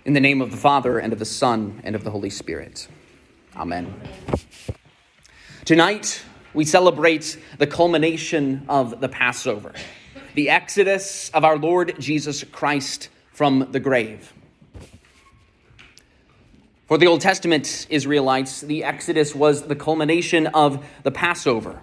In the name of the Father, and of the Son, and of the Holy Spirit. Amen. Tonight, we celebrate the culmination of the Passover, the exodus of our Lord Jesus Christ from the grave. For the Old Testament Israelites, the exodus was the culmination of the Passover.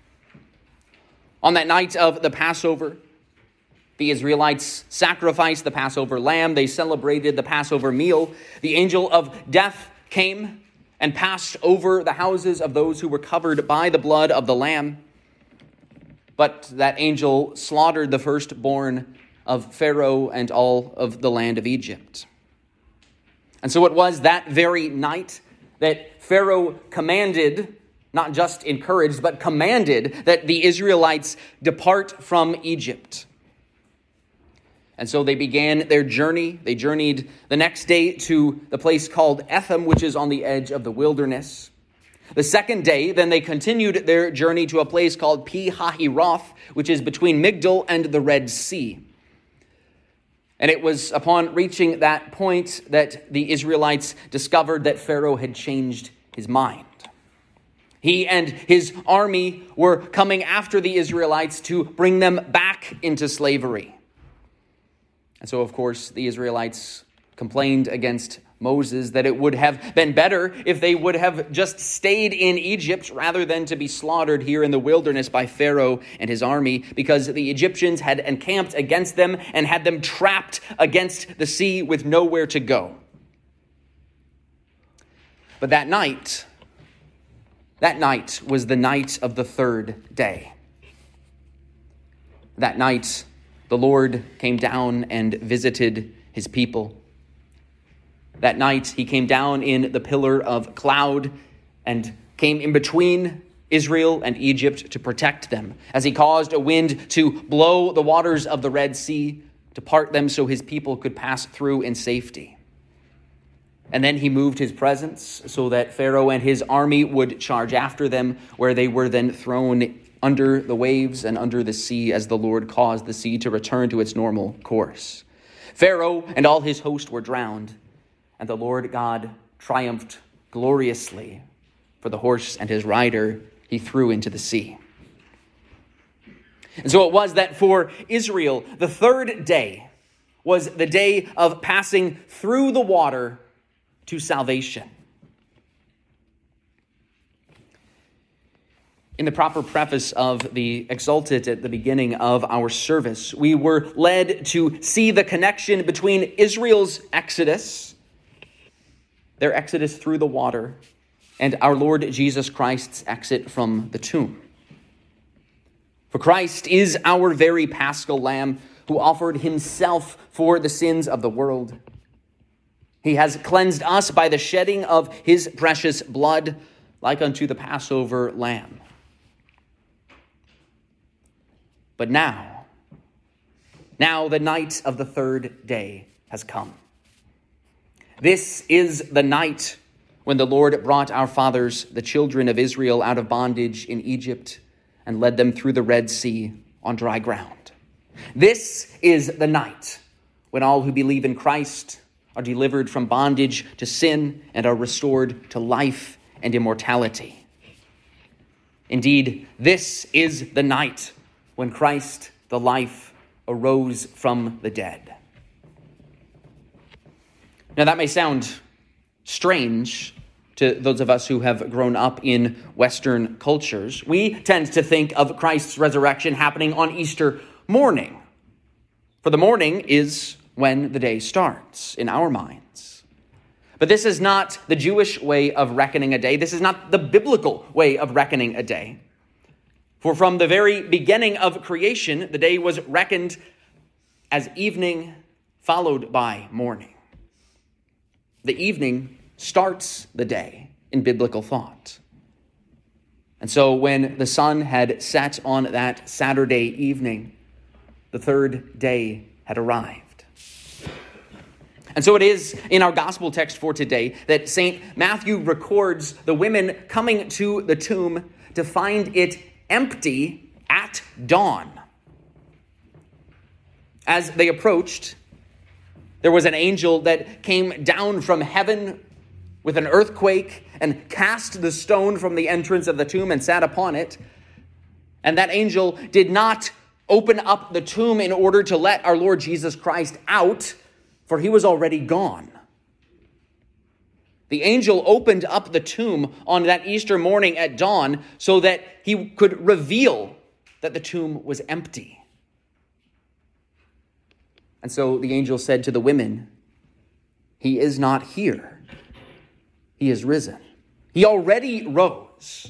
On that night of the Passover, the Israelites sacrificed the Passover lamb. They celebrated the Passover meal. The angel of death came and passed over the houses of those who were covered by the blood of the lamb. But that angel slaughtered the firstborn of Pharaoh and all of the land of Egypt. And so it was that very night that Pharaoh commanded, not just encouraged, but commanded that the Israelites depart from Egypt. And so they began their journey. They journeyed the next day to the place called Etham, which is on the edge of the wilderness. The second day, then they continued their journey to a place called Pi-hahiroth, which is between Migdol and the Red Sea. And it was upon reaching that point that the Israelites discovered that Pharaoh had changed his mind. He and his army were coming after the Israelites to bring them back into slavery. And so, of course, the Israelites complained against Moses that it would have been better if they would have just stayed in Egypt rather than to be slaughtered here in the wilderness by Pharaoh and his army, because the Egyptians had encamped against them and had them trapped against the sea with nowhere to go. But that night was the night of the third day. That night, the Lord came down and visited his people. That night, he came down in the pillar of cloud and came in between Israel and Egypt to protect them, as he caused a wind to blow the waters of the Red Sea to part them so his people could pass through in safety. And then he moved his presence so that Pharaoh and his army would charge after them, where they were then thrown under the waves and under the sea as the Lord caused the sea to return to its normal course. Pharaoh and all his host were drowned, and the Lord God triumphed gloriously, for the horse and his rider he threw into the sea. And so it was that for Israel, the third day was the day of passing through the water to salvation. In the proper preface of the Exultet at the beginning of our service, we were led to see the connection between Israel's exodus, their exodus through the water, and our Lord Jesus Christ's exit from the tomb. For Christ is our very Paschal Lamb who offered himself for the sins of the world. He has cleansed us by the shedding of his precious blood, like unto the Passover lamb. But now the night of the third day has come. This is the night when the Lord brought our fathers, the children of Israel, out of bondage in Egypt and led them through the Red Sea on dry ground. This is the night when all who believe in Christ are delivered from bondage to sin and are restored to life and immortality. Indeed, this is the night when Christ, the life, arose from the dead. Now that may sound strange to those of us who have grown up in Western cultures. We tend to think of Christ's resurrection happening on Easter morning. For the morning is when the day starts in our minds. But this is not the Jewish way of reckoning a day. This is not the biblical way of reckoning a day. For from the very beginning of creation, the day was reckoned as evening followed by morning. The evening starts the day in biblical thought. And so when the sun had set on that Saturday evening, the third day had arrived. And so it is in our gospel text for today that St. Matthew records the women coming to the tomb to find it empty at dawn. As they approached, There was an angel that came down from heaven with an earthquake and cast the stone from the entrance of the tomb and sat upon it. And that angel did not open up the tomb in order to let our Lord Jesus Christ out, for he was already gone. The angel opened up the tomb on that Easter morning at dawn so that he could reveal that the tomb was empty. And so the angel said to the women, "He is not here. He is risen. He already rose."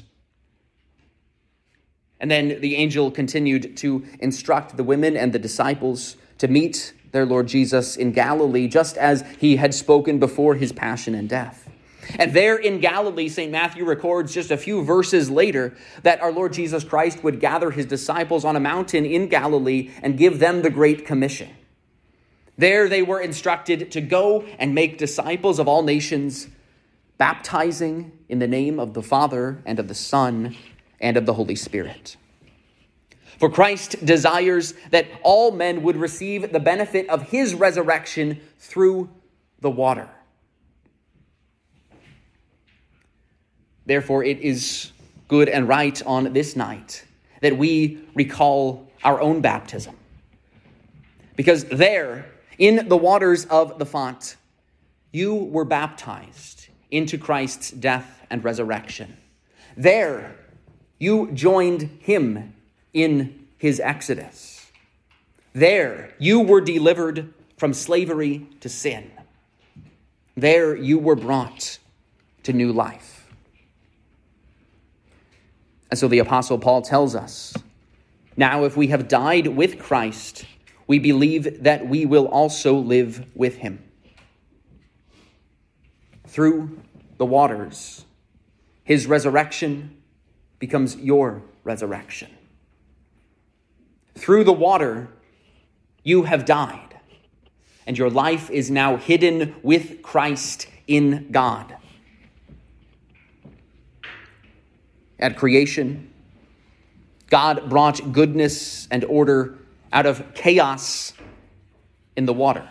And then the angel continued to instruct the women and the disciples to meet their Lord Jesus in Galilee, just as he had spoken before his passion and death. And there in Galilee, St. Matthew records just a few verses later that our Lord Jesus Christ would gather his disciples on a mountain in Galilee and give them the Great Commission. There they were instructed to go and make disciples of all nations, baptizing in the name of the Father and of the Son and of the Holy Spirit. For Christ desires that all men would receive the benefit of his resurrection through the water. Therefore, it is good and right on this night that we recall our own baptism. Because there, in the waters of the font, you were baptized into Christ's death and resurrection. There, you joined him in his exodus. There, you were delivered from slavery to sin. There, you were brought to new life. And so the Apostle Paul tells us, now if we have died with Christ, we believe that we will also live with him. Through the waters, his resurrection becomes your resurrection. Through the water, you have died, and your life is now hidden with Christ in God. At creation, God brought goodness and order out of chaos in the water.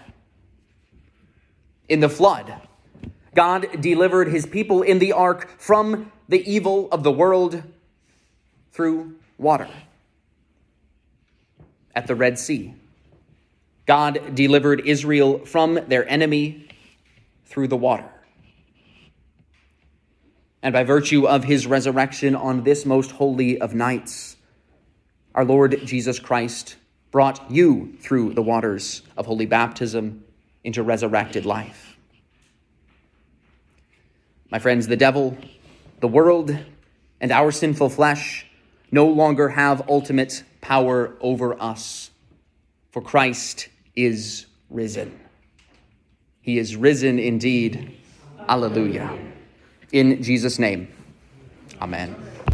In the flood, God delivered his people in the ark from the evil of the world through water. At the Red Sea, God delivered Israel from their enemy through the water. And by virtue of his resurrection on this most holy of nights, our Lord Jesus Christ brought you through the waters of holy baptism into resurrected life. My friends, the devil, the world, and our sinful flesh no longer have ultimate power over us, for Christ is risen. He is risen indeed. Alleluia. In Jesus' name, amen.